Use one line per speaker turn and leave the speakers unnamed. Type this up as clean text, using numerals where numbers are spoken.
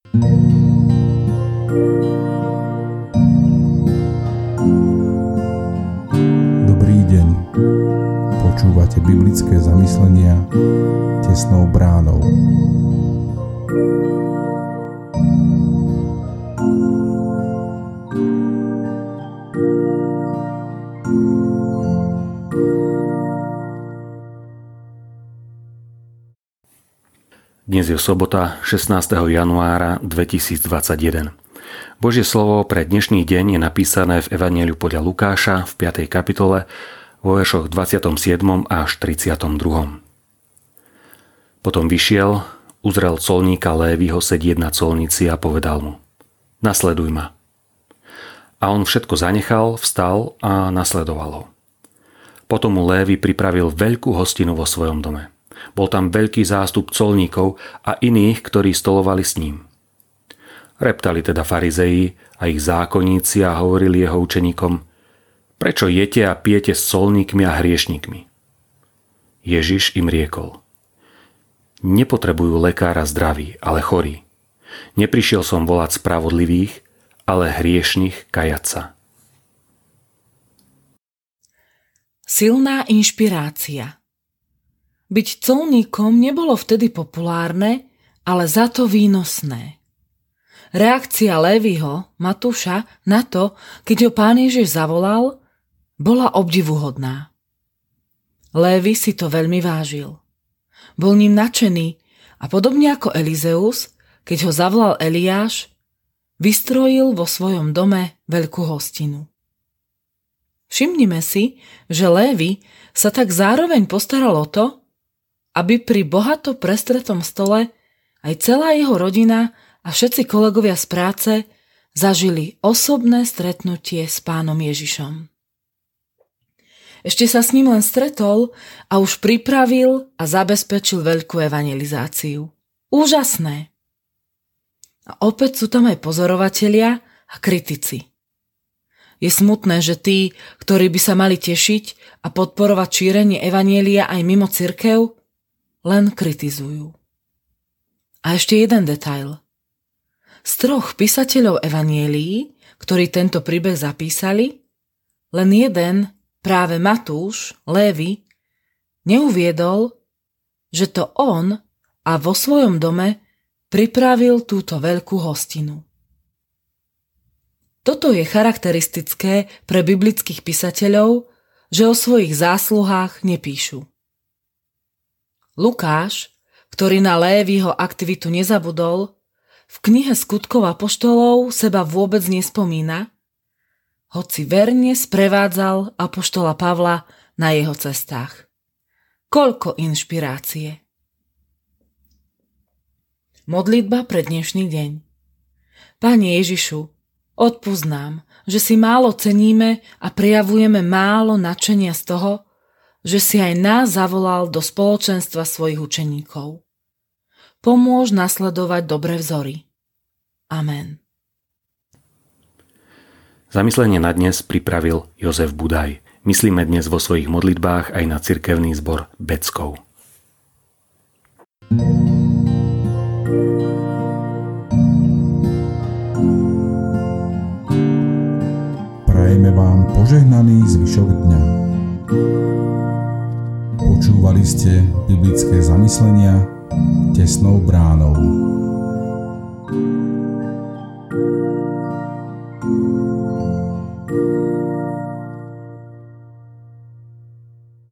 Dobrý deň. Počúvate biblické zamyslenia tesnou bránou.
Dnes je sobota 16. januára 2021. Božie slovo pre dnešný deň je napísané v Evanjeliu podľa Lukáša v 5. kapitole vo veršoch 27. až 32. Potom vyšiel, uzrel colníka Léviho sedieť na colnici a povedal mu: Nasleduj ma. A on všetko zanechal, vstal a nasledoval ho. Potom mu Lévi pripravil veľkú hostinu vo svojom dome. Bol tam veľký zástup colníkov a iných, ktorí stolovali s ním. Reptali teda farizeji a ich zákonníci a hovorili jeho učeníkom: Prečo jete a pijete s colníkmi a hriešnikmi? Ježiš im riekol: Nepotrebujú lekára zdraví, ale chorí. Neprišiel som volať spravodlivých, ale hriešnych kajať sa.
Silná inšpirácia. Byť colníkom nebolo vtedy populárne, ale za to výnosné. Reakcia Léviho, Matúša, na to, keď ho Pán Ježiš zavolal, bola obdivuhodná. Lévi si to veľmi vážil. Bol ním nadšený a podobne ako Elizeus, keď ho zavolal Eliáš, vystrojil vo svojom dome veľkú hostinu. Všimnime si, že Lévi sa tak zároveň postaral o to, aby pri bohato prestretom stole aj celá jeho rodina a všetci kolegovia z práce zažili osobné stretnutie s Pánom Ježišom. Ešte sa s ním len stretol a už pripravil a zabezpečil veľkú evangelizáciu. Úžasné! A opäť sú tam aj pozorovatelia a kritici. Je smutné, že tí, ktorí by sa mali tešiť a podporovať šírenie evanjelia aj mimo cirkev, len kritizujú. A ešte jeden detail. Z 3 písateľov evanjelií, ktorí tento príbeh zapísali, len jeden, práve Matúš, Lévi, neuviedol, že to on a vo svojom dome pripravil túto veľkú hostinu. Toto je charakteristické pre biblických písateľov, že o svojich zásluhách nepíšu. Lukáš, ktorý na Léviho aktivitu nezabudol, v knihe Skutkov apoštolov seba vôbec nespomína, hoci verne sprevádzal apoštola Pavla na jeho cestách. Koľko inšpirácie! Modlitba pre dnešný deň. Pane Ježišu, odpusť nám, že si málo ceníme a prejavujeme málo nadšenia z toho, že si aj nás zavolal do spoločenstva svojich učeníkov. Pomôž nasledovať dobré vzory. Amen.
Zamyslenie na dnes pripravil Jozef Budaj. Myslíme dnes vo svojich modlitbách aj na cirkevný zbor Beckov.
Prajeme vám požehnaný zvyšok dňa. Počúvali ste biblické zamyslenia tesnou bránou.